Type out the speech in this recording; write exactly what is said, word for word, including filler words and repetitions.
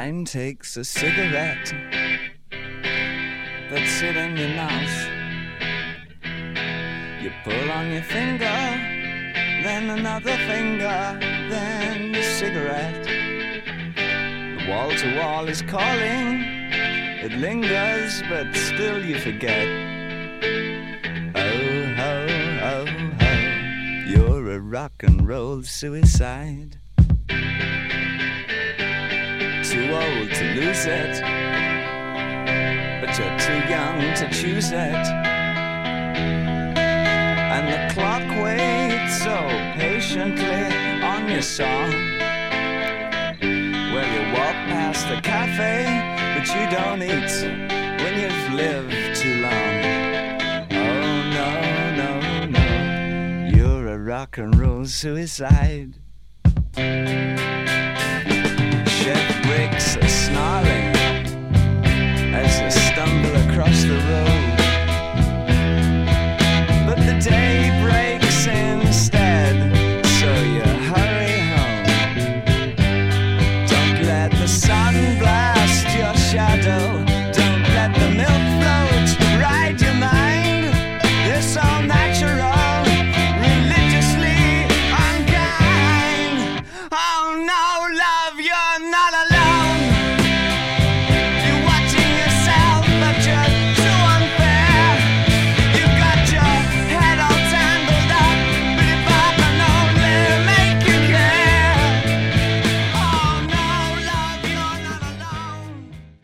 mind takes a cigarette that's it in your mouth. You pull on your finger, then another finger, then the cigarette. The wall to wall is calling, it lingers, but still you forget. Oh, ho, ho, ho, you're a rock and roll suicide. Too old to lose it, but you're too young to choose it. And the clock waits so patiently on your song. Well, you walk past the cafe, but you don't eat when you've lived too long. Oh no, no, no, you're a rock and roll suicide. Chef breaks a snarl